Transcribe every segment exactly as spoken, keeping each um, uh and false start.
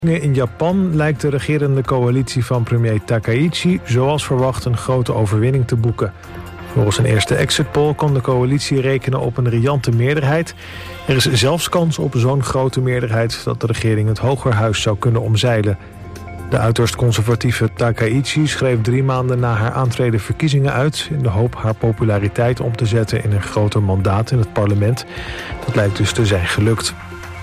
In Japan lijkt de regerende coalitie van premier Takaichi zoals verwacht een grote overwinning te boeken. Volgens een eerste exit poll kon de coalitie rekenen op een riante meerderheid. Er is zelfs kans op zo'n grote meerderheid dat de regering het Hogerhuis zou kunnen omzeilen. De uiterst conservatieve Takaichi schreef drie maanden na haar aantreden verkiezingen uit in de hoop haar populariteit om te zetten in een groter mandaat in het parlement. Dat lijkt dus te zijn gelukt.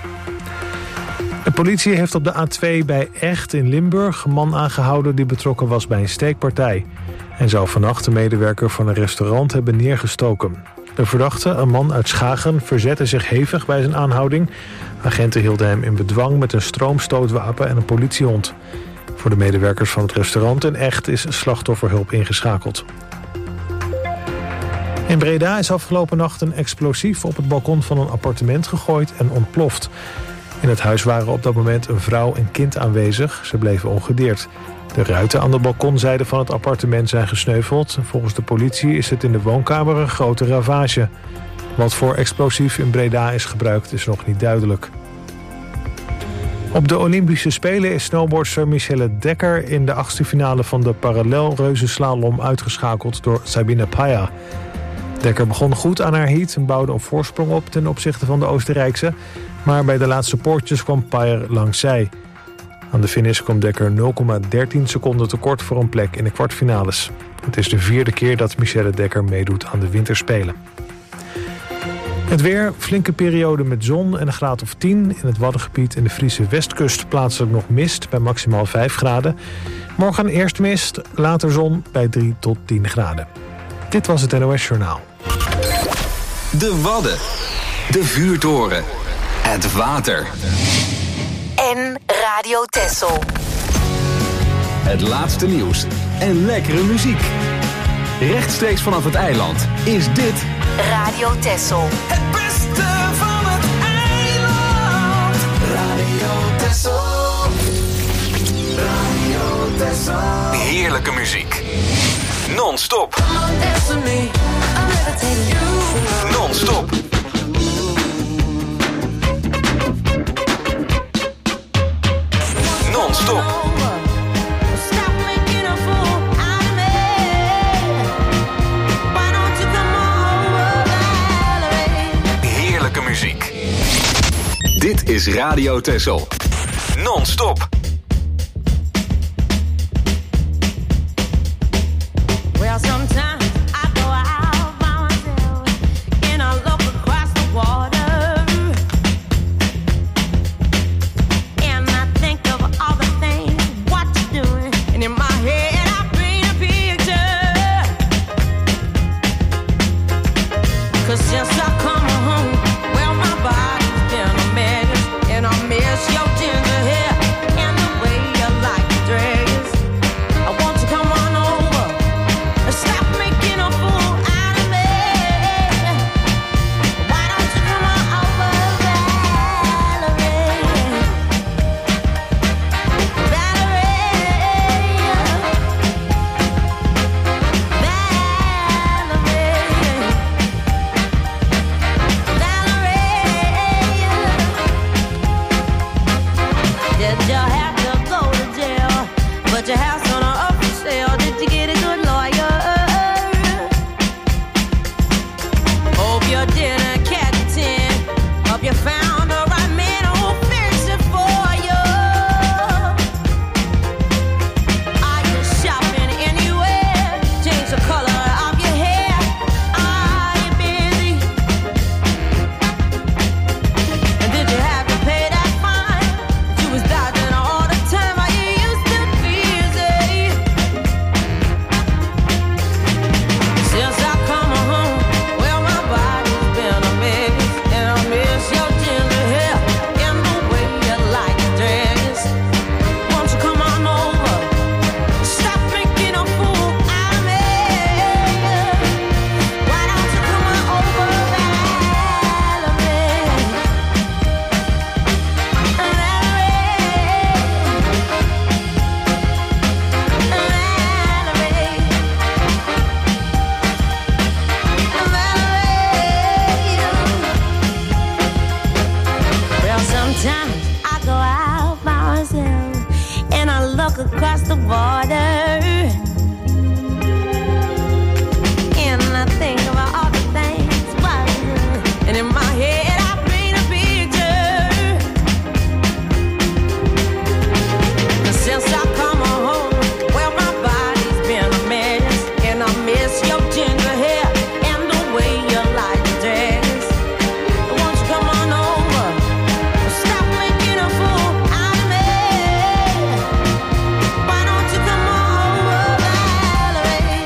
De politie heeft op de A twee bij Echt in Limburg een man aangehouden die betrokken was bij een steekpartij. En zou vannacht de medewerker van een restaurant hebben neergestoken. De verdachte, een man uit Schagen, verzette zich hevig bij zijn aanhouding. Agenten hielden hem in bedwang met een stroomstootwapen en een politiehond. Voor de medewerkers van het restaurant in Echt is slachtofferhulp ingeschakeld. In Breda is afgelopen nacht een explosief op het balkon van een appartement gegooid en ontploft. In het huis waren op dat moment een vrouw en kind aanwezig. Ze bleven ongedeerd. De ruiten aan de balkonzijde van het appartement zijn gesneuveld. Volgens de politie is het in de woonkamer een grote ravage. Wat voor explosief in Breda is gebruikt is nog niet duidelijk. Op de Olympische Spelen is snowboardster Michelle Dekker in de achtste finale van de parallelreuzenslalom uitgeschakeld door Sabine Paya. Dekker begon goed aan haar heat en bouwde een voorsprong op ten opzichte van de Oostenrijkse. Maar bij de laatste poortjes kwam Paya langs zij. Aan de finish kwam Dekker nul komma dertien seconden tekort voor een plek in de kwartfinales. Het is de vierde keer dat Michelle Dekker meedoet aan de winterspelen. Het weer, flinke periode met zon en een graad of tien. In het Waddengebied en de Friese westkust plaatselijk nog mist bij maximaal vijf graden. Morgen eerst mist, later zon bij drie tot tien graden. Dit was het N O S Journaal. De Wadden, de vuurtoren, het water. En Radio Texel. Het laatste nieuws en lekkere muziek. Rechtstreeks vanaf het eiland is dit Radio Texel. Het beste van het eiland. Radio Texel. Radio Texel. heerlijke muziek. Non-stop. Non-stop. Non-stop. Heerlijke muziek. Dit is Radio Texel. Non-stop. Well, sometimes I go out by myself and I look across the water and I think of all the things what you're doing, and in my head I paint a picture. 'Cause since I come home, well, my body's been a mess, and I miss your ginger hair and across the border. And I think about all the things, but, and in my head I paint a picture. And since I come home, well, my body's been a mess, and I miss your ginger hair and the way you like to dance. Won't you come on over? Stop making a fool out of me. Why don't you come on over, Valerie?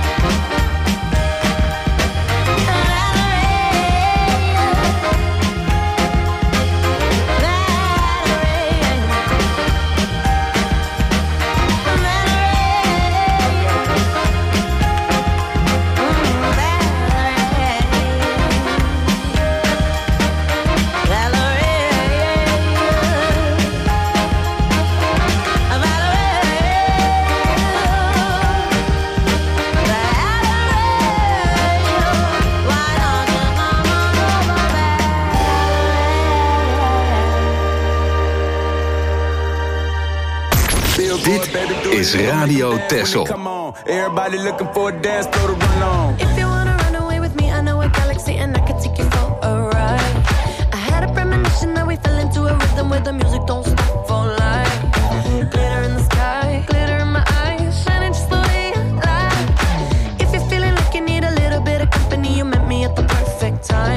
Dit is Radio Texel. Come on, everybody looking for a dance floor to run on. If you wanna run away with me, I know a galaxy and I could take you for a ride. I had a premonition that we fell into a rhythm where the music don't stop for life. Glitter in the sky, glitter in my eyes, shining just the way I like. If you're feeling like you need a little bit of company, you met me at the perfect time.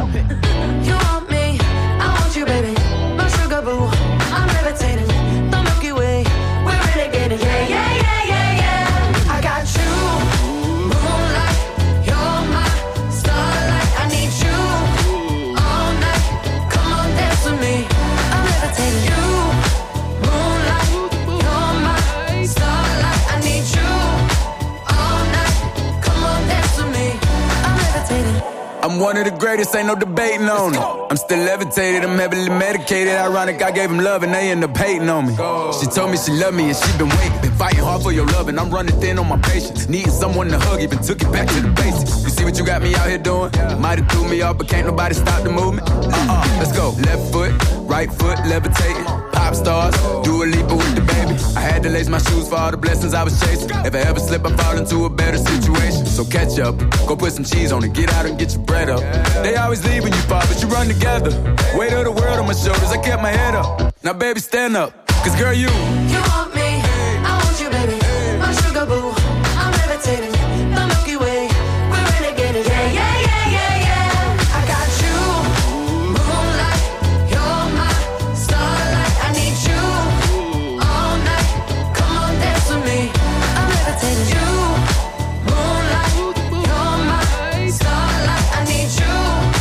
You want me, I want you, baby, my sugar boo. I'm levitating, the Milky Way, we're renegading. Yeah, yeah, yeah, yeah, yeah. I got you, moonlight, you're my starlight. I need you all night. Come on, dance with me. I'm levitating. You, moonlight, you're my starlight. I need you all night. Come on, dance with me. I'm levitating. I'm one of the greatest, ain't no debating on it. I'm still levitated, I'm heavily medicated. Ironic, I gave him love and they end up hating on me. She told me she loved me and she been waiting. Been fighting hard for your love and I'm running thin on my patience. Needing someone to hug, even took it back to the basics. You see what you got me out here doing? Might have threw me off, but can't nobody stop the movement. Uh-uh, let's go. Left foot, right foot, levitating. Pop stars, do a leap with the baby. I had to lace my shoes for all the blessings I was chasing. If I ever slip, I fall into a better situation. So catch up, go put some cheese on it, get out and get your bread up. They always leave when you fall, but you run together. Weight of the world on my shoulders, I kept my head up. Now baby, stand up, cause girl, you You want me, I want you, baby, my sugar boo. I'm levitating, the Milky Way, we're renegading. Yeah, yeah, yeah, yeah, yeah. I got you, moonlight, you're my starlight. I need you all night. Come on, dance with me. I'm levitating. You, moonlight, you're my starlight. I need you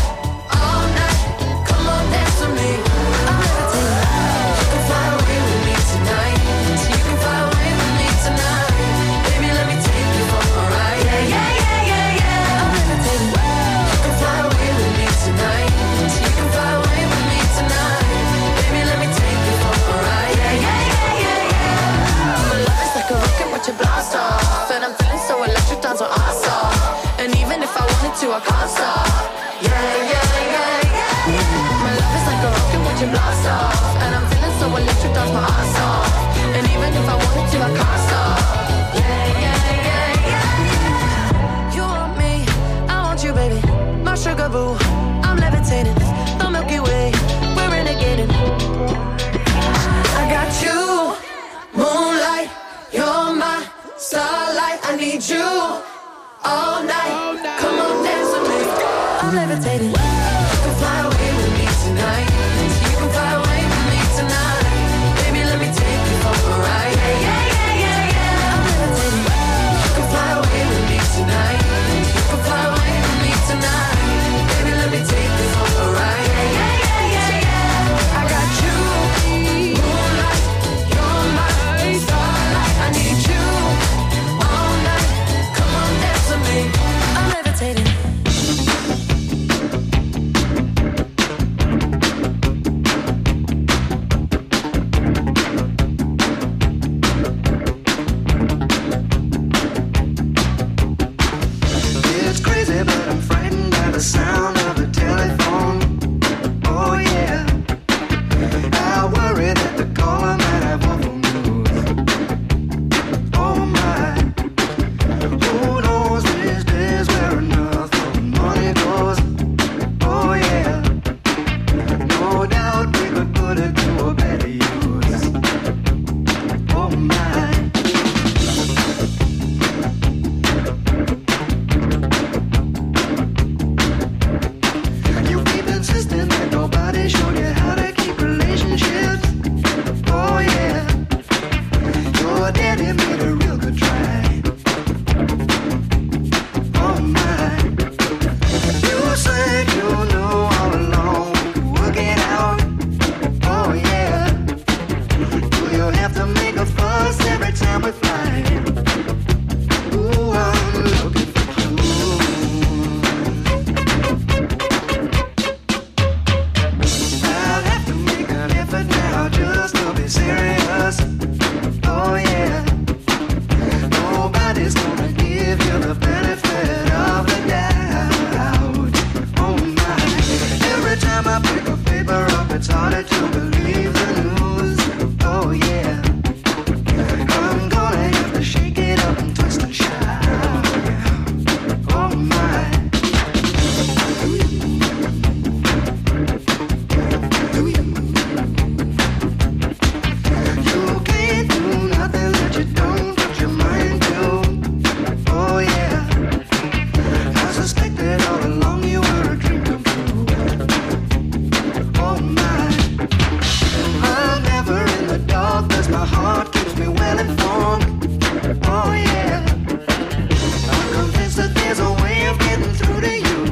all night. Come on, dance with me. I'm levitating. You can fly away with me tonight. So you can fly away with me tonight. Baby, let me take you for a ride. Yeah, yeah, yeah, yeah, yeah. I'm levitating. You can fly away with me tonight. So you can fly away with me tonight. Baby, let me take you for a ride. Yeah, yeah, yeah, yeah, yeah. My love is like a rocket, watch it blast off. And I'm feeling so electric, dance on our song. And even if I wanted to, I can't stop. Yeah, yeah, yeah, yeah. My love is like a rocket, watch it blast off. And I'm feeling so electric, dance my ass off. And even if I wanted to, I can't stop. Yeah, yeah, yeah, yeah. You want me, I want you, baby, my sugar boo. I'm levitating, the Milky Way, we're renegading. I got you, moonlight, you're my starlight. I need you all night. Come on, dance with me. I'm levitating. You can fly away with me tonight. You can fly away with me tonight. Baby, let me take you for a ride. Yeah, yeah, yeah, yeah, yeah. I'm levitating. You can fly away with me tonight. You can fly away with me tonight. Baby, let me take you for a ride. Yeah, yeah, yeah, yeah, yeah. I got you, moonlight, you're my starlight. I need you all night. Come on, dance with me. have to make a fuss every time we fight. Ooh, I'm looking for clues. I'll have to make an effort now just to be serious. Oh yeah. Nobody's gonna give you the benefit of the doubt. Oh my. Every time I pick a paper up, it's harder to believe the news. Oh yeah. I'm gonna have to shake it up and twist and shout. Oh my. You can't do nothing that you don't put your mind to. Oh yeah. I suspected all along you were a dream come true. Oh my. I'm never in the dark 'cause my heart keeps me well informed. Oh yeah. I'm convinced that there's a way of getting through to you.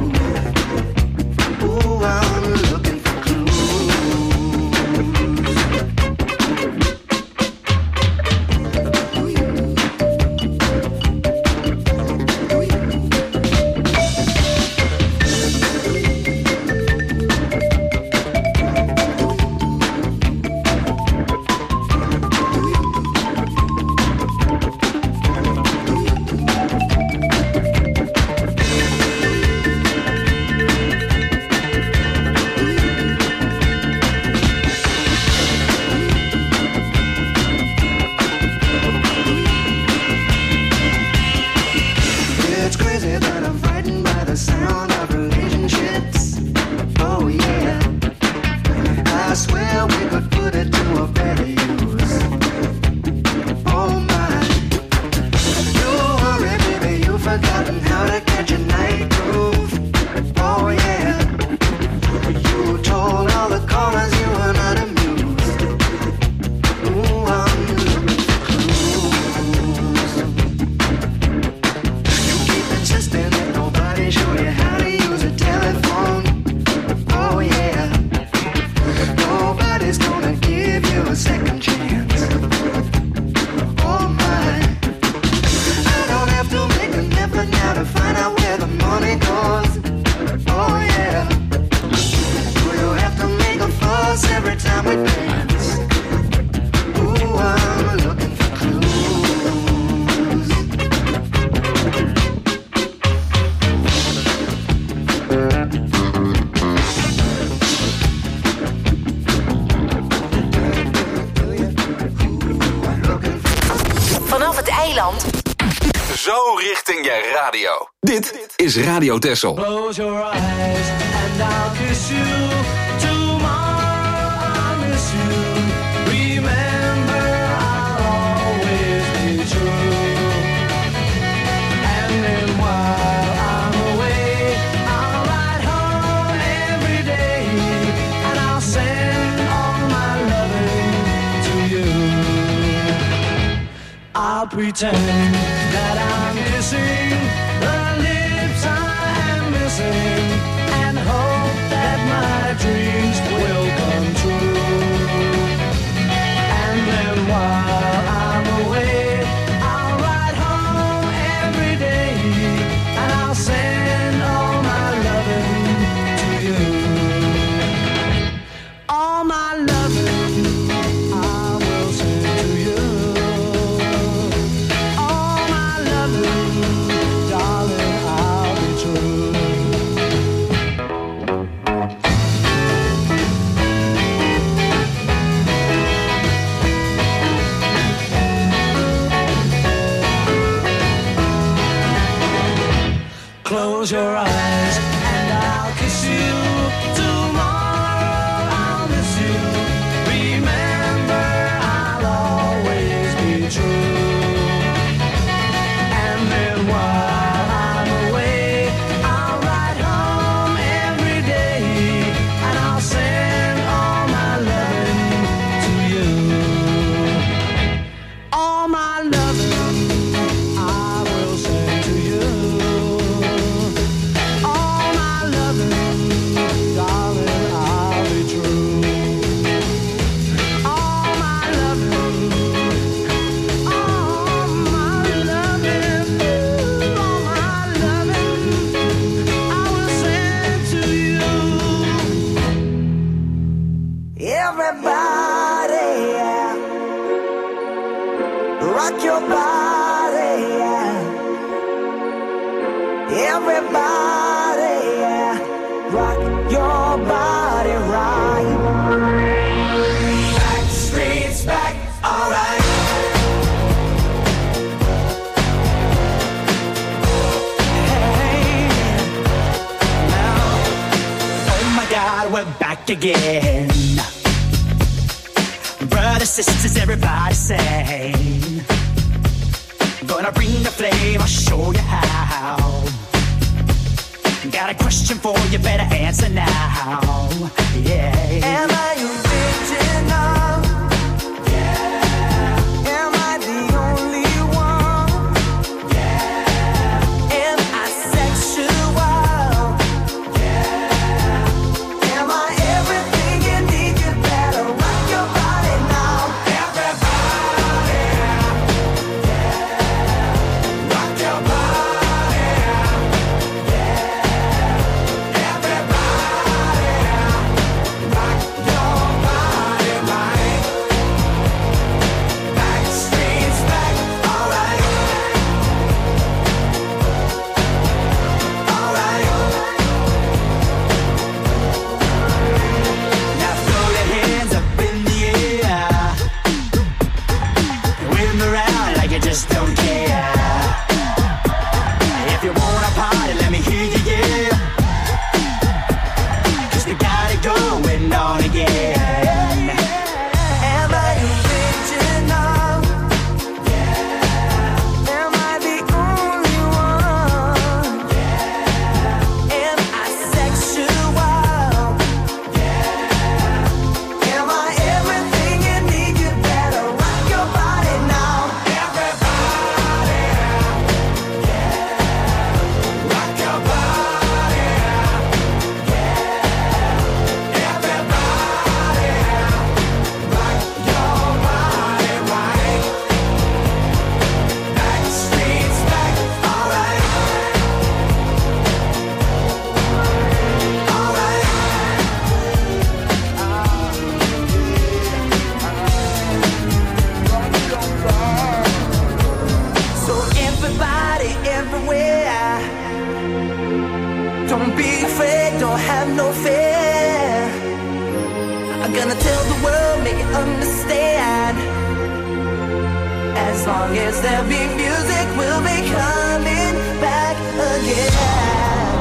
Ooh, I'm looking for clues. It's crazy that I'm frightened by the sound of relationships. Oh yeah. I swear we could put it to a better use. Oh my. You worry, baby, you've forgotten how to catch a night groove. Oh yeah. You told all the callers you were not amused. Ooh, I'm looking for clues. You keep insisting that nobody show you how to use a telephone. Oh yeah. Nobody's gonna give you a second chance. Oh my. I don't have to make an effort now to find out where the money goes. Oh yeah. Do you have to make a fuss every time we dance? Ooh, I'm looking for clues. Vanaf het eiland Zo richting je radio. Dit is Radio Texel. Close your eyes and I'll kiss you. Tomorrow I'll miss you. Remember, I'll always be true. And then while I'm away, I'll ride home every day. And I'll send all my loving to you. I'll pretend that I'm kissing the lips I am missing, and hope that my dreams will come true. And then while I'm away, I'll ride home every day, and I'll send all my loving to you. All my loving I will send to you. All my loving, darling, I'll be true. Close your eyes and I'll kiss you. Tomorrow I'll miss you. Remember, I'll always be true. And then while I'm away, I'll ride home every day, and I'll send all my loving to you. All my loving I will send to you. rock your body, yeah. Everybody, yeah. Rock your body right. Back streets back, alright. Hey, now, oh my God, we're back again. Brothers, sisters, everybody sing. Gonna bring the flame, I'll show you how. Got a question for you, better answer now. Yeah. Am I original? Yeah. Am I the only one? Yeah. Am I sexual? Yeah. Am I everything you need? You better rock your body now. Everybody, yeah. Rock your body, yeah. Just don't care. If you wanna party, let me hear you, yeah. 'Cause we got it going on again. Am I original? Yeah. Am I the only one? Yeah. Am I sexual? Yeah. Am I everything you need? You better rock your body now. Don't be afraid, don't have no fear. I'm gonna tell the world, make it understand. As long as there be music, we'll be coming back again.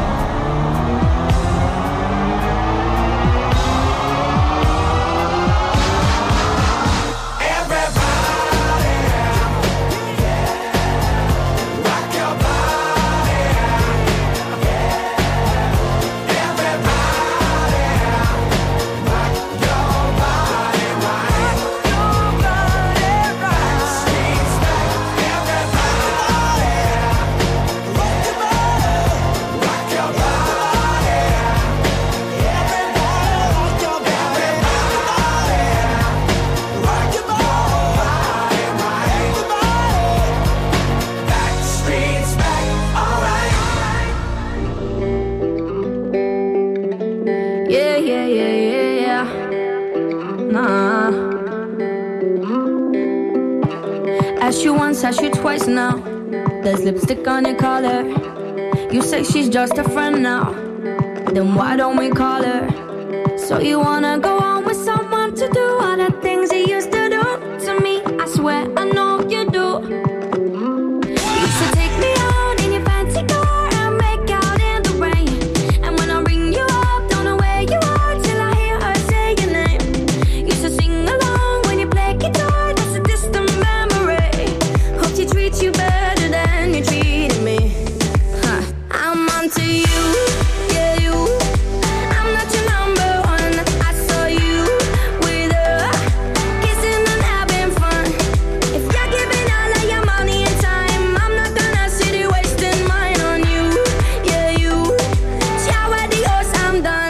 Asked you once, asked you twice now. There's lipstick on your collar. You say she's just a friend now. Then why don't we call her? So you wanna go on with someone to do all the things he used to do to me? I swear I know you do. You used to take me out in your fancy car and make out in the rain. And when I ring you up, don't know where you are till I hear her say your name. Used to sing along when you play guitar. That's a distant memory. Hope she treats you better than you treated me. Huh. I'm onto you, yeah you. I'm not your number one. I saw you with her, kissing and having fun. If you're giving all of your money and time, I'm not gonna sit here wasting mine on you, yeah you. Ciao adios, I'm done.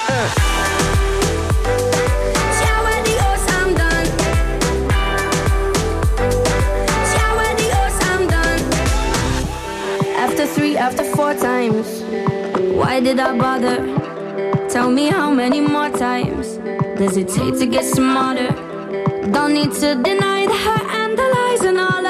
Ciao adios, I'm done. Ciao adios, I'm done. After three, after four times, why did I bother? Tell me how many more times does it take to get smarter? Don't need to deny the hurt and the lies and all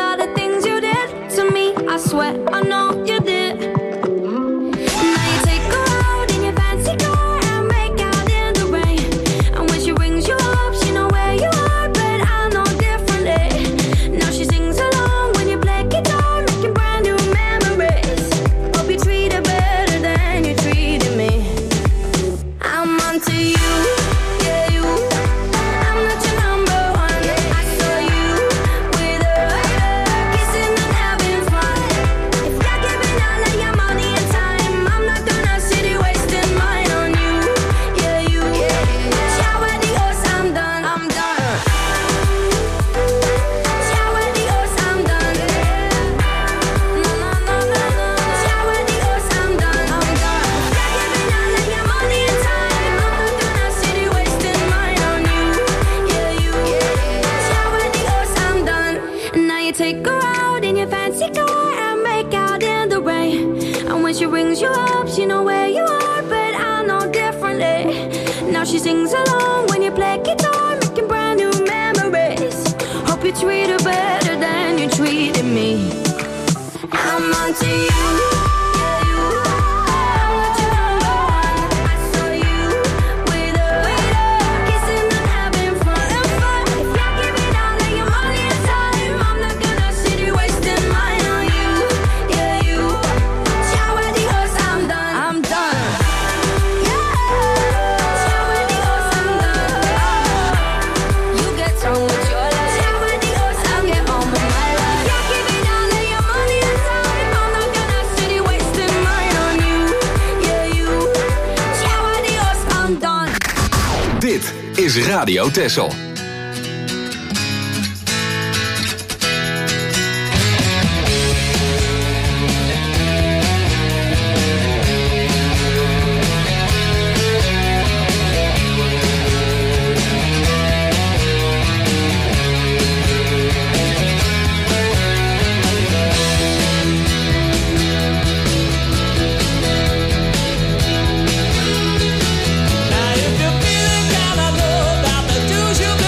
sweat, I know you did. Now you take her out in your fancy car and make out in the rain. And when she rings you up, she know where you are, but I know differently. Now she sings along when you play guitar, making brand new memories. Hope you treat her better than you treated me. I'm onto you, yeah you. I'm not your number one. I saw you with her, kissing and having fun. If you're giving all of your money and time, I'm not gonna sit here wasting mine on you, yeah you. Ciao adios, I'm done, I'm done. Ciao adios, I'm done. No no no no no. Ciao adios, I'm done, I'm done. If you're giving all of your money and time, I'm not gonna sit here wasting mine on you, yeah you. Ciao adios, I'm done. And now you take her out in your fancy car and make out in the rain. And when she rings you up, she know where you are, but I know differently. Now she sings along when you play guitar, making brand new memories. Hope you treat her better than you treated me. I'm onto you, yeah you. I'm not your number one. I saw you with her, kissing and having fun. If you're giving all of your money and time, I'm not gonna sit here wasting mine on you, yeah you. Ciao adios, I'm done, I'm done. Yeah. Ciao adios, I'm done. You get on with your life. Ciao adios, I'll get on with my life. You're giving all of your money and time, I'm not gonna sit here wasting mine on you, yeah you. Ciao adios, I'm done. Dit is Radio Texel. Now if you're feeling kinda low, got the juice, you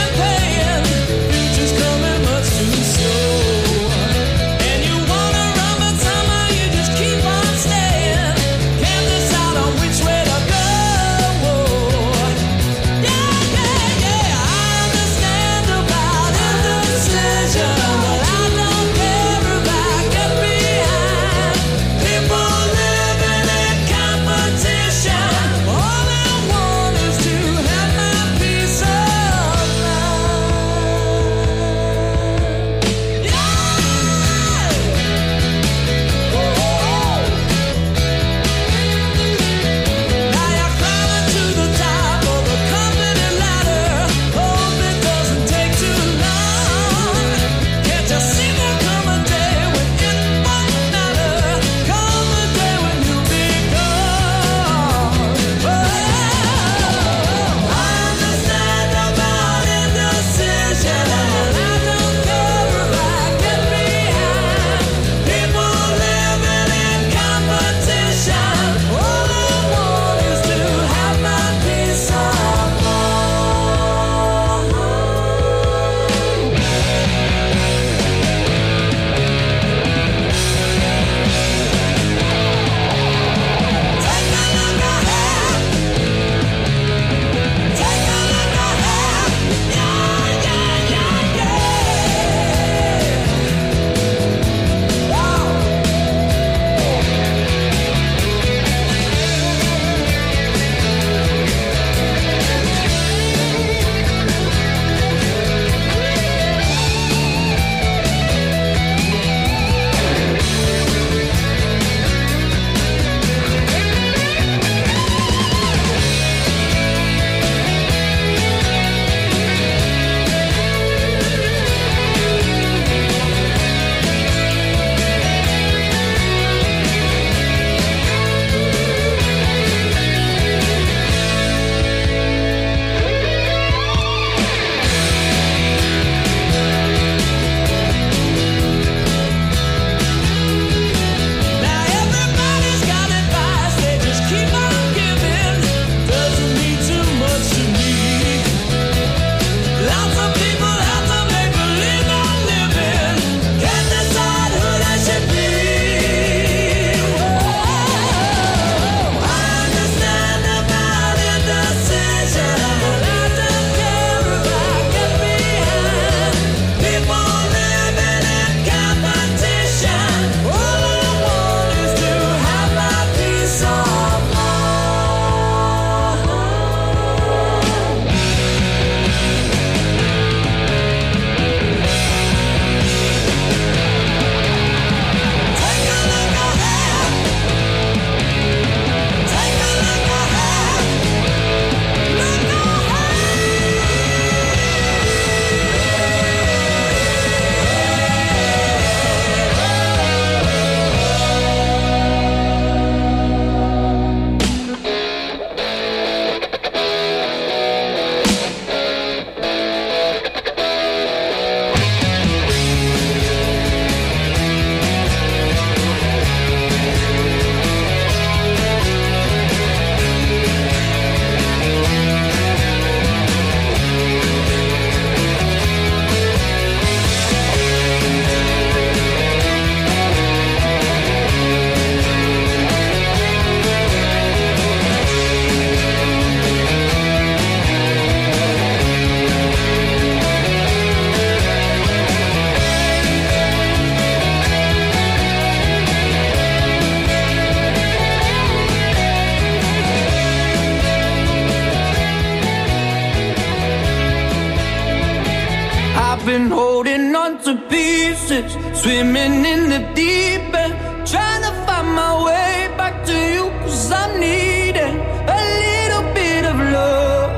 onto pieces, swimming in the deep end, trying to find my way back to you, cause I'm needing a little bit of love,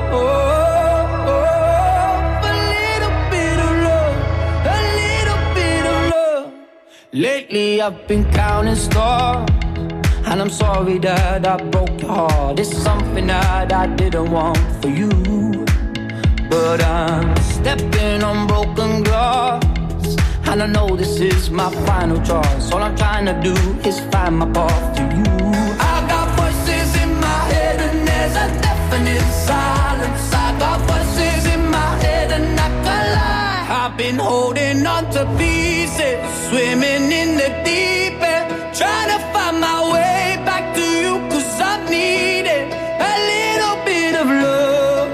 a little bit of love, a little bit of love. Lately I've been counting stars, and I'm sorry that I broke your heart. It's something that I didn't want for you, but I'm stepping on broken glass, and I know this is my final choice. All I'm trying to do is find my path to you. I got voices in my head and there's a definite silence. I got voices in my head and I can't lie. I've been holding on to pieces, swimming in the deep end, trying to find my way back to you, cause I'm needing a little bit of love,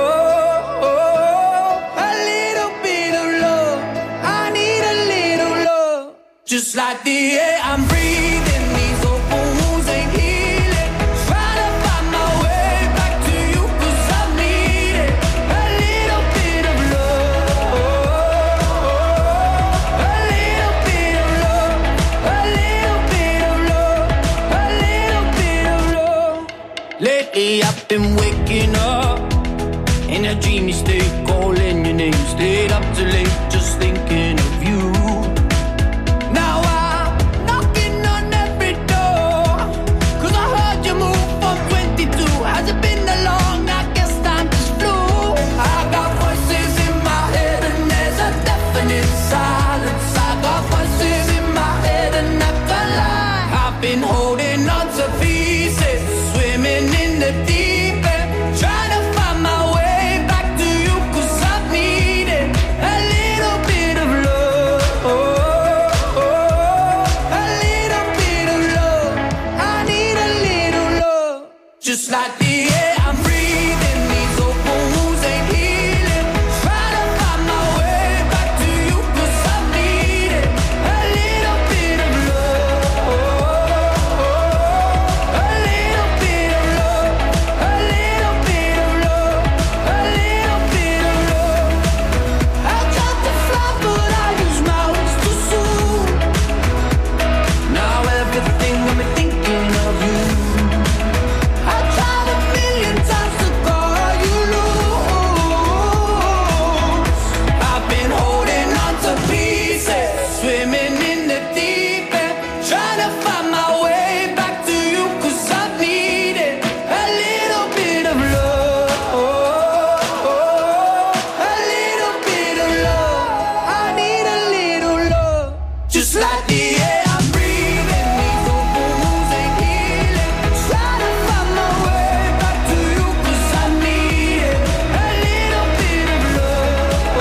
a little bit of love. I need a little love, just like the air I'm breathing. These open wounds ain't healing, trying to find my way back to you, cause I'm needing a little bit of love, a little bit of love, a little bit of love, a little bit of love. Lately I've been waking up in a dreamy state, calling your name, stayed up too late just thinking of you. Now I'm knocking on every door, cause I heard you move from twenty-two. Has it been that long? I guess time just flew. I got voices in my head and there's a definite silence. I got voices in my head and I can't lie. I've been holding on to pieces, swimming in the deep end, trying to find my way back to you, cause I'm needing a little bit of love, a little bit of love. I need a little love, just like the air I'm breathing. These open wounds ain't healing, trying to find my way back to you, cause I'm needing a little bit of love, a little bit of love, a little bit of love, a little bit of love. I tried to fly but I used my wings too soon. Now everything got me thinking of you. I tried a million times to call you loose. I've been holding on to pieces, swimming in the deep end, trying to find my way back to you, cause I'm needing a little bit of love, a little bit of love. I need a little love, just like the air I'm breathing. These open wounds ain't healing, trying to find my way back to you, cause I need it. A little bit of love,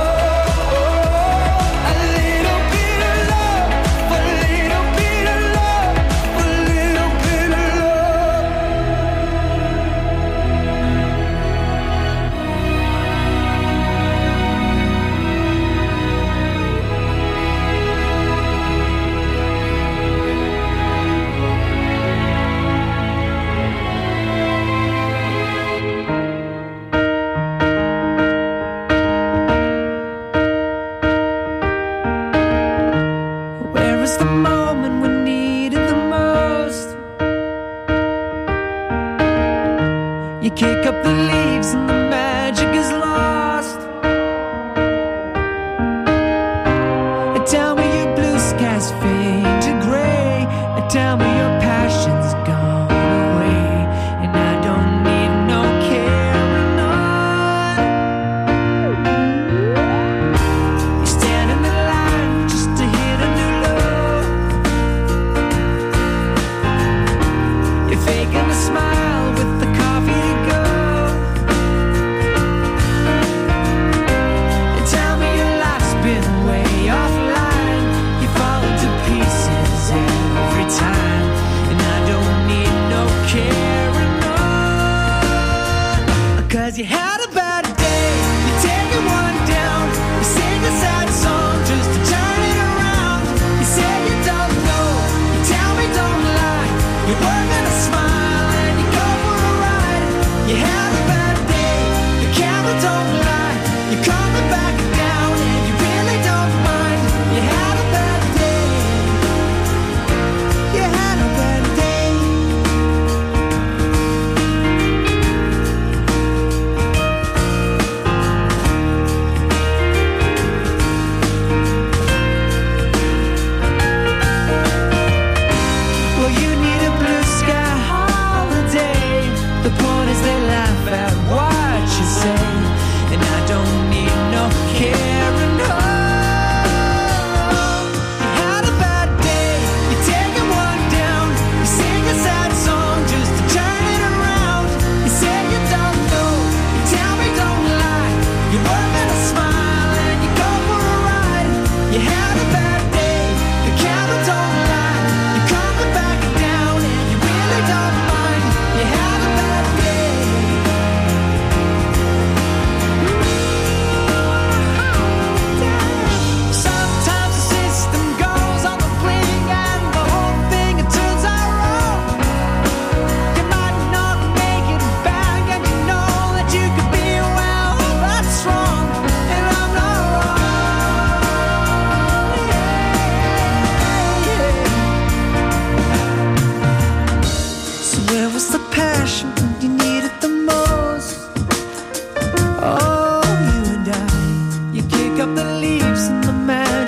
a little bit of love, a little bit of love, a little bit of love. Where is the moment we needed the most? You kick up the leaves and the magic is lost. Tell me your blue skies fade to gray, tell me your passion's gone away, and I don't need no carrying on. You stand in the line just to hit a new low. You're faking a smile with the coffee to go. And tell me your life's been way offline. You fall into pieces.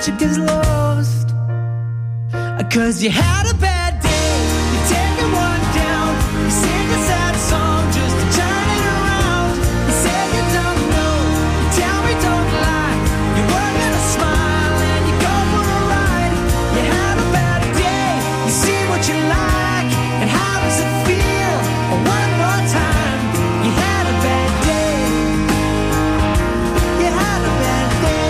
picture gets lost. Cause you had a bad day, you take one down, you sing a sad song just to turn it around. You say you don't know, you tell me don't lie, you work on a smile and you go for a ride. You had a bad day, you see what you like, and how does it feel? Oh, one more time, you had a bad day, you had a bad day.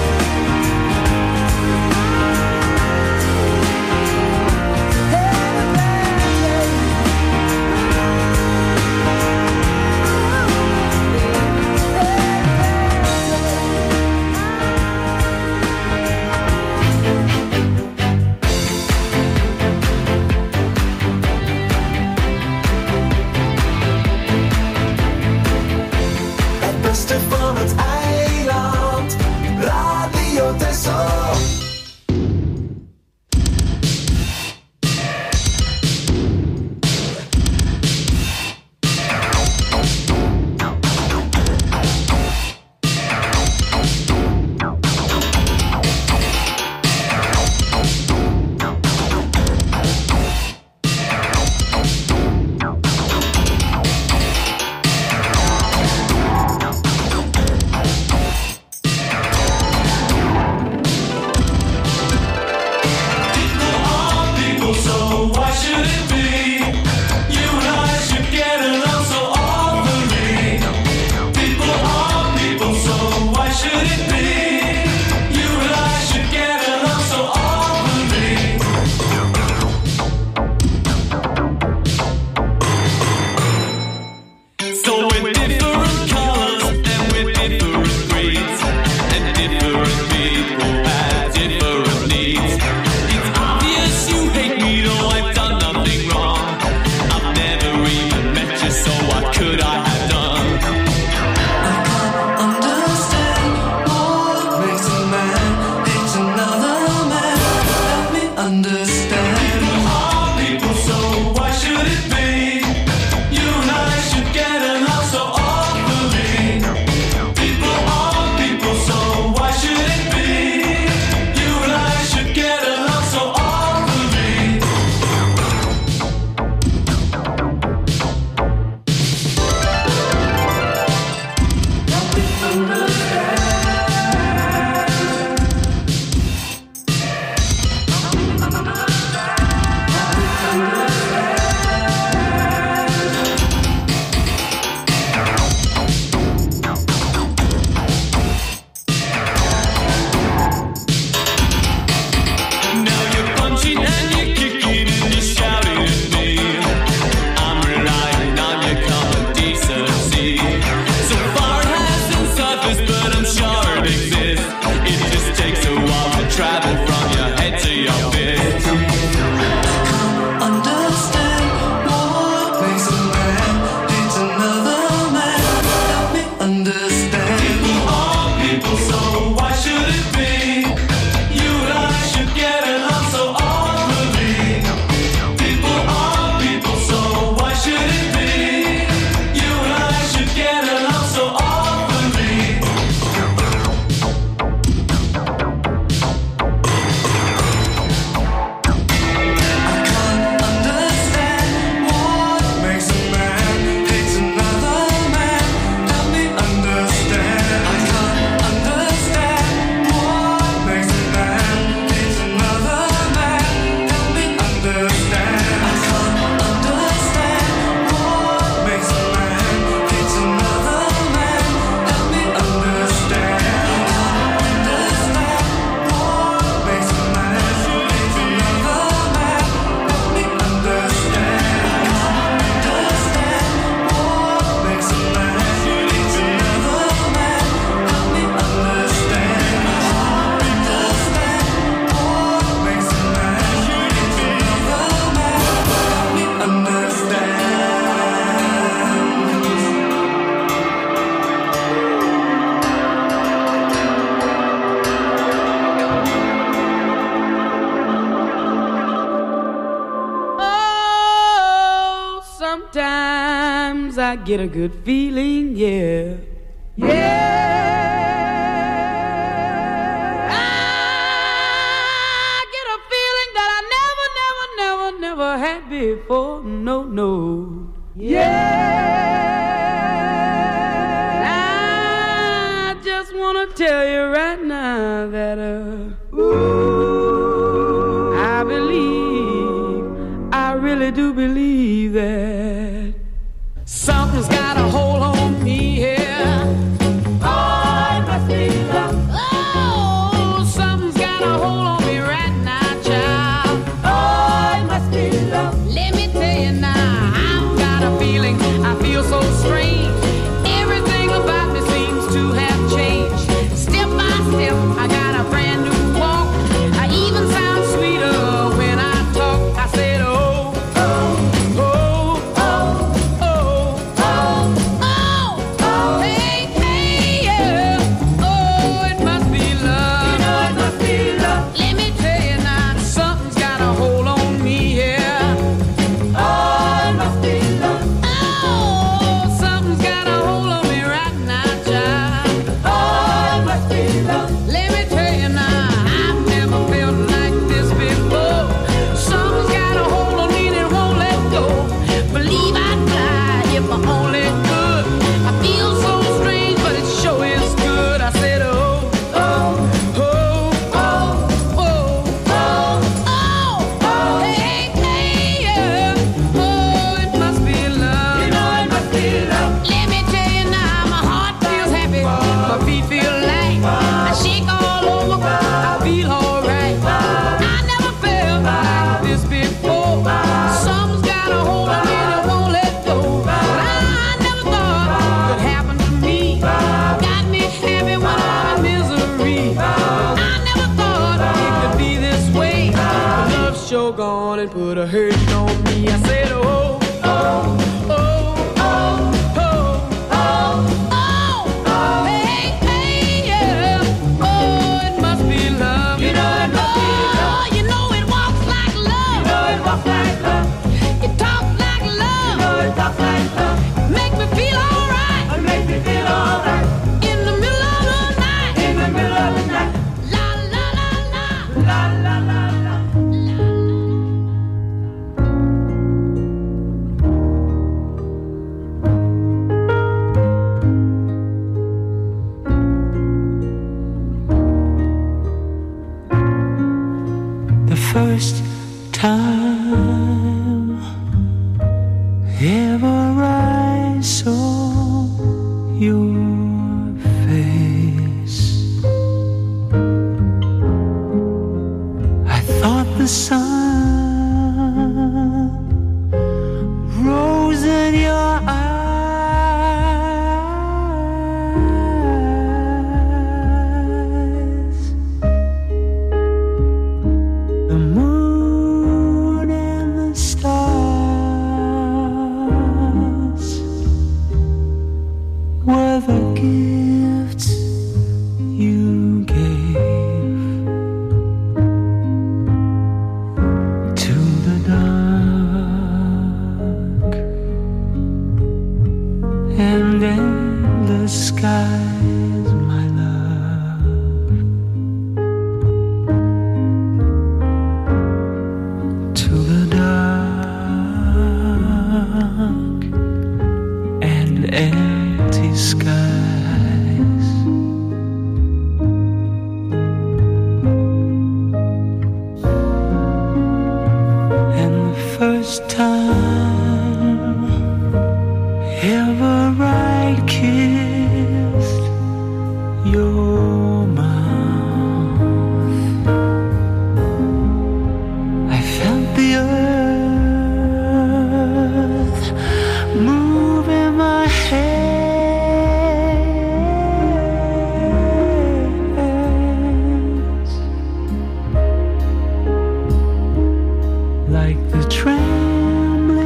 Beste van het eiland, Radio Texel. Sometimes I get a good feeling, yeah. Yeah. had before. No, no. Yeah. I just wanna tell you right now that uh, ooh, I believe, I really do believe that something's got a hold on me here. Oh, it must be love. Oh, something's got a hold on me right now, child. Oh, it must be love. Let me tell you now, I've got a feeling, I feel so strange. Everything about me seems to have changed. Step by step, I got a brand new walk. I even sound sweeter when I talk. I said, oh, oh, oh, oh, oh, oh, oh, oh, hey, hey, yeah. Oh, it must be love. You know it must be love. Let me tell you now, something's got a hold on me here. Oh, it must be love. Oh, something's got a hold on me right now, child. Oh, it must be love. Let me tell you now, I've never felt like this before. Something's got a hold on me that won't let go. Believe I'd fly if I only could. I feel so strange, but it sure is good. I said, oh, oh, oh, oh, oh, oh, oh, oh, hey, hey, yeah. Oh, it must be love. You know it must be love. Let me tell you now, my heart feels happy, my feet feel light. I shake all over, I feel alright. I never felt like this before. Something's got a hold on me that won't let go. I never thought it could happen to me. Got me happy when I'm in misery. I never thought it could be this way. But love's sure gone and put a hurting on me. I said, oh, oh, oh, oh, oh, oh, oh, hey, hey, yeah. Oh, it must be love. You know it must be love. Oh, you know it walks like love. You know it walks like love. It talks like love. You know it talks like love. Make me feel alright. It makes me feel alright. In the middle of the night. In the middle of the night. La la la la. La la la la. The first time ever I saw your face, I thought the sun rose in your eyes. The moon and the stars were the gifts you gave to the dark and endless skies, my love. To the dark and empty skies. And the first time ever I kissed your mouth, I felt the earth move in my hands, like the trembling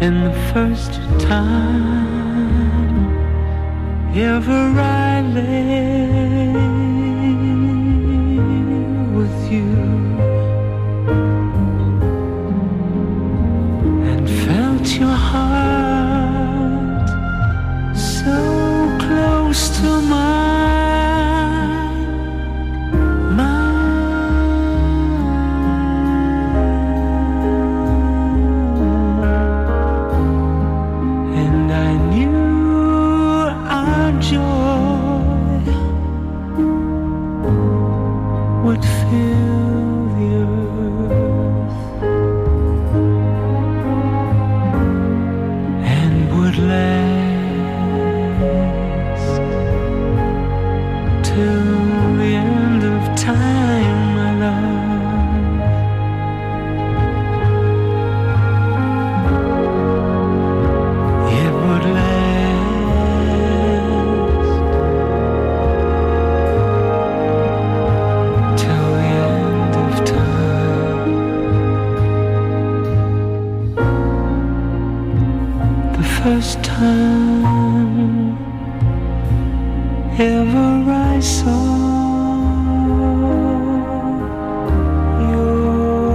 And the first time ever I lay with you and felt your heart so close to mine, mine. And I knew our joy would fill the earth and would last till the end of time, my love. It would last till the end of time. The first time ever I saw your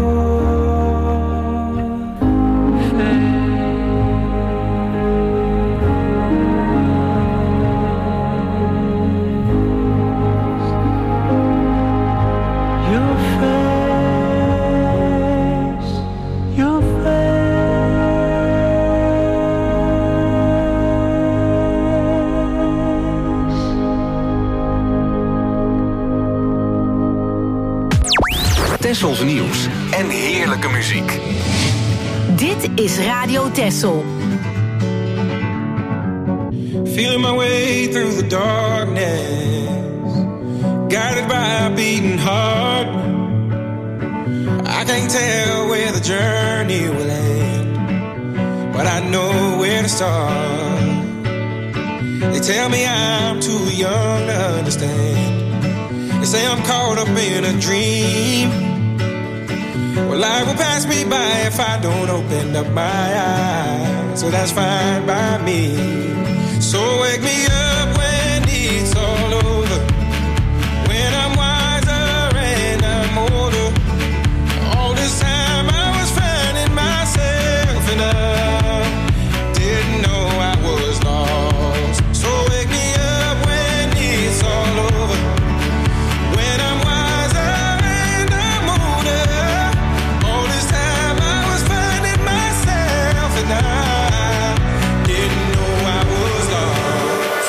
face, your face, your Tessels nieuws en heerlijke muziek. Dit is Radio Tessel. Feeling my way through the darkness, guided by a beating heart. I can't tell where the journey will end, but I know where to start. They tell me I'm too young to understand. They say I'm caught up in a dream. Well, life will pass me by if I don't open up my eyes. So that's fine by me. So wake me up when it's all over, when I'm wiser and I'm older. All this time I was finding myself and I didn't know I was lost. So wake me up when it's all over, when I'm wiser and I'm older. All this time I was finding myself and I didn't know I was lost.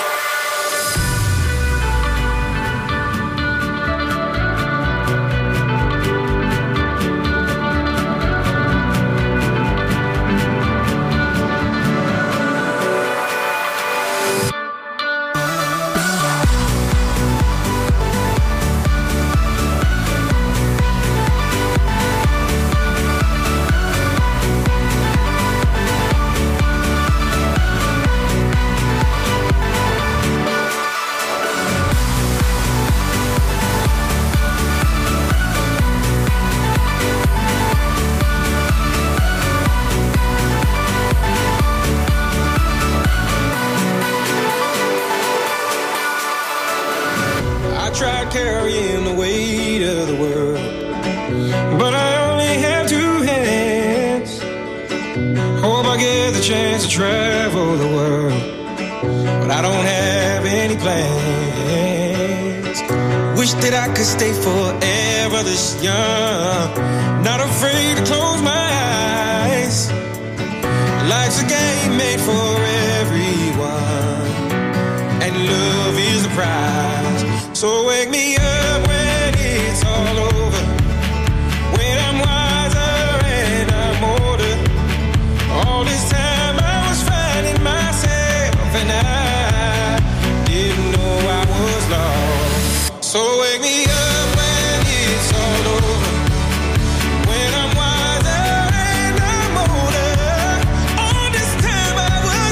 I tried carrying the weight of the world, but I only have two hands. Hope I get the chance to travel the world, but I don't have any plans. Wish that I could stay forever this young, not afraid to close my eyes. Life's a game made for everyone, and love is the prize. So wake me up when it's all over, when I'm wiser and I'm older. All this time I was finding myself and I didn't know I was lost. So wake me up when it's all over, when I'm wiser and I'm older. All this time I was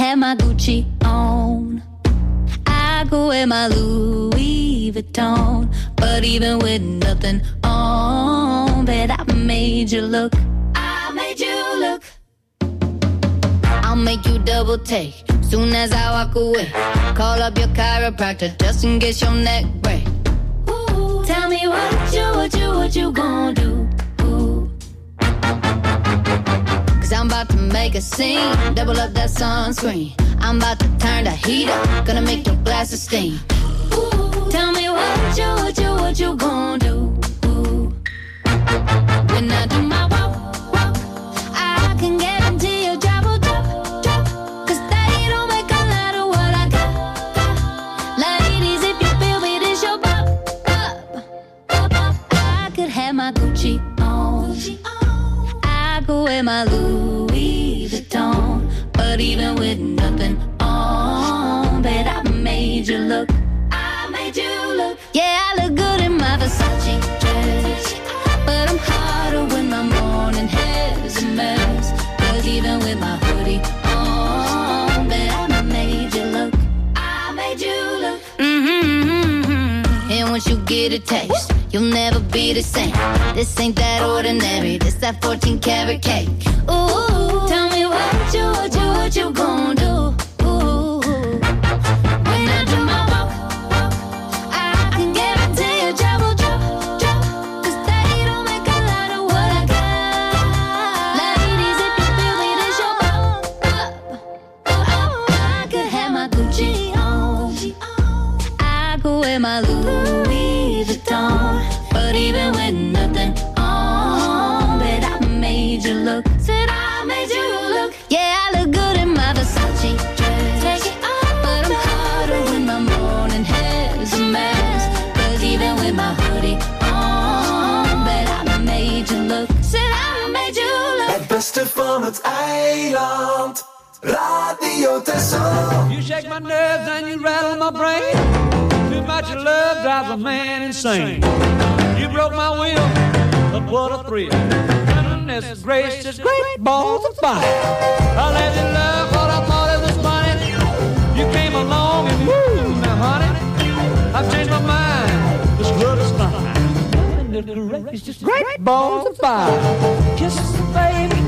have my Gucci on, I could wear my Louis Vuitton, but even with nothing on, bet I made you look. I made you look. I'll make you double take soon as I walk away. Call up your chiropractor just in case your neck break. Ooh, tell me what you, what you, what you gonna do? Ooh. Cause I'm about to make a scene, double up that sunscreen. I'm about to turn the heat up, gonna make your glasses steam. Ooh, tell me what you, what you, what you gonna do? Ooh. When I do my walk, walk, I can guarantee your job will drop, drop. Cause they don't make a lot of what I got, got. Ladies, if you feel me, this your pop, pop, pop, pop. I could have my Gucci on, I could wear my Louis Vuitton, but even with nothing on, bet I made you look. I made you look. Yeah, I look good in my Versace dress, but I'm hotter when my morning hair's a mess. Cause even with my hoodie on, bet I made you look. I made you look. Mm-hmm. And once you get a taste, you'll never be the same. This ain't that ordinary, this that fourteen karat cake. Ooh, tell me what you, what you, what you gon' do? Ooh, when I do my walk, walk, I can guarantee your job will drop, drop. Cause they don't make a lot of what I got. Ladies, if you feel me, this your pop, pop, pop. I could have my Gucci on, I could wear my Louis Vuitton, but even with nothing on, bet I made you look. Said I made you look. Yeah, I look good in my Versace dress. Take it off, but I'm hotter when my morning hair's a mess. Cause even with my hoodie on, bet I made you look. Said I made you look. Het beste van het eiland, Radio Texel. You shake my nerves and you rattle my brain. Too much of love drives a man insane. You broke my will, but what a thrill. Goodness gracious, great balls of fire. I let you love what I thought it was funny. You came along and woo, now honey, I've changed my mind. This love is fine. Goodness gracious, great balls of fire. Kisses, baby.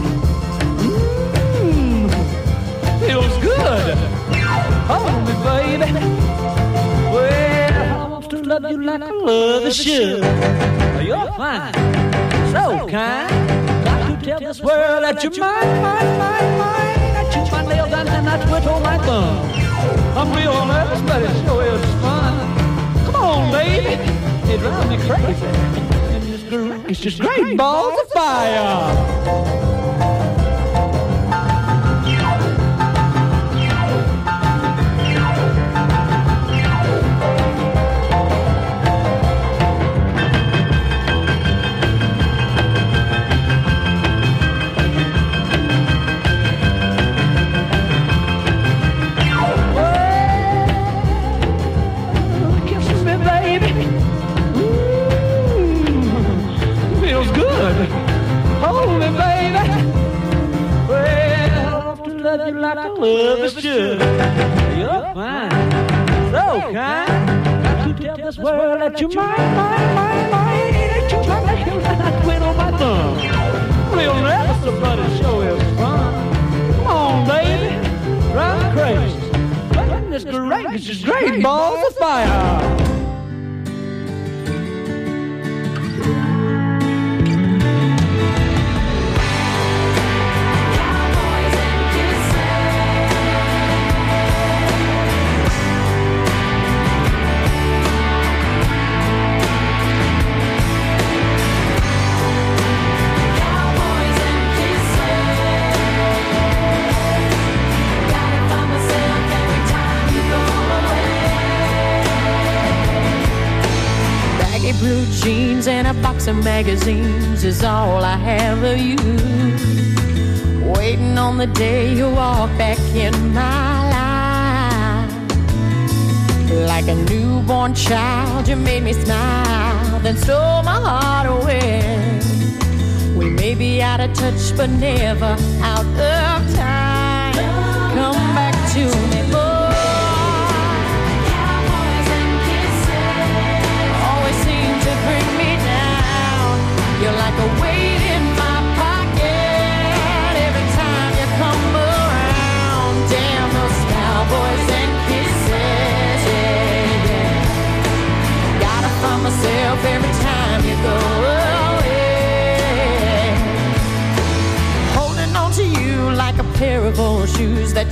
Mmm, feels good. Hold me, baby. Well, I want to love you like I love a should. You're fine, so kind. Got to tell this world that you're mine, mine, mine, mine. I chew my nails and then I twiddle my thumb. I'm real nervous, but it sure is fun. Come on, baby, it drives me crazy. And it's great, it's just great balls of fire. Hold me, baby. Well, I want to love you like I love a should. You're fine, so kind. Got to tell this world that you're mine, mine, mine, mine. That you're my nails and I quit on my thumb. Real nervous, but it sure is fun. Come on, baby, drive me crazy. Goodness gracious, great balls of fire. Blue jeans and a box of magazines is all I have of you. Waiting on the day you walk back in my life. Like a newborn child, you made me smile, then stole my heart away. We may be out of touch, but never out of time. Come back to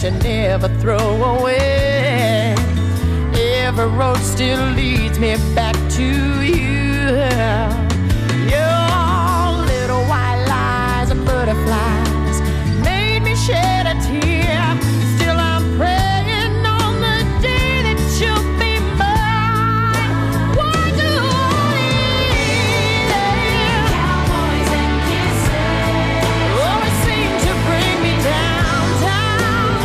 should never throw away. Every road still leads me back to you. Your little white lies and butterflies made me shed a tear. Still I'm praying on the day that you'll be mine. Why do all these cowboys and kisses always seem to bring me down, down?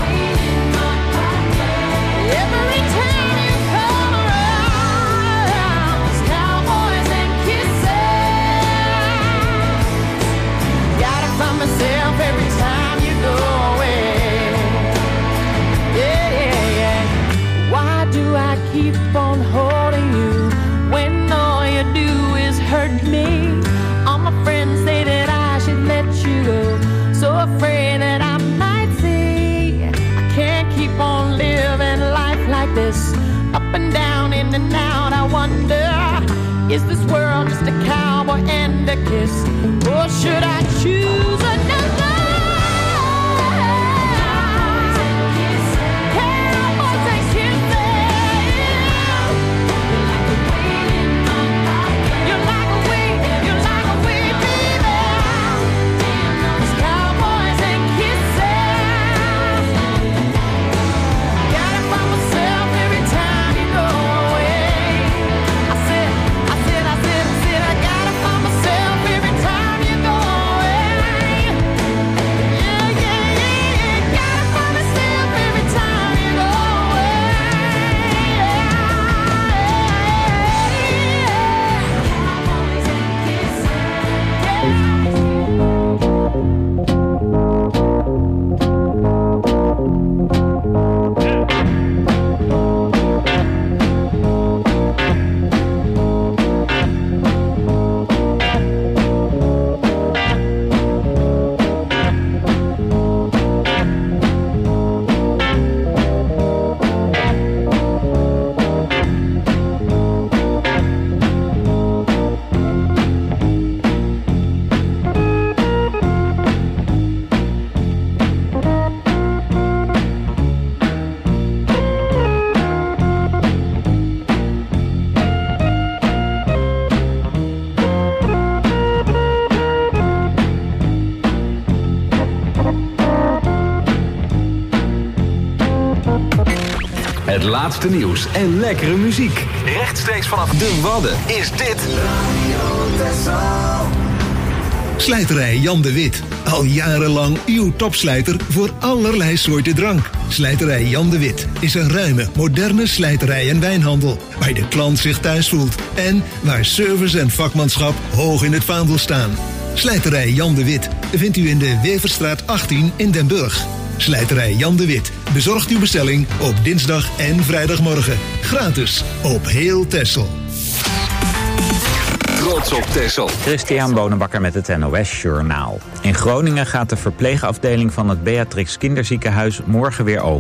Every time you come around, these cowboys and kisses. Gotta find myself every time you go away. Yeah, yeah, yeah. Why do I keep on holding you when all you do is hurt me? All my friends say that I should let you go, so afraid that I might say I can't keep on living life like this, up and down, in and out. I wonder, is this world just a cowboy and a kiss, or should I choose another? Cowboys and kisses. Cowboys and kisses. You're like a weight, you're like a weight, baby. These cowboys and kisses. Gotta find myself every time you go away. I said, I said, I said, I said, I gotta find myself every time you go away. Yeah, yeah, yeah, yeah. Gotta find myself every time you go away. Cowboys and Het laatste nieuws en lekkere muziek. Rechtstreeks vanaf de Wadden is dit Slijterij Jan de Wit. Al jarenlang uw topslijter voor allerlei soorten drank. Slijterij Jan de Wit is een ruime, moderne slijterij en wijnhandel, waar de klant zich thuis voelt en waar service en vakmanschap hoog in het vaandel staan. Slijterij Jan de Wit vindt u in de Weverstraat achttien in Den Burg. Slijterij Jan de Wit bezorgt uw bestelling op dinsdag en vrijdagmorgen. Gratis op heel Texel. Trots op Texel. Christian Bonenbakker met het N O S Journaal. In Groningen gaat de verpleegafdeling van het Beatrix Kinderziekenhuis morgen weer open.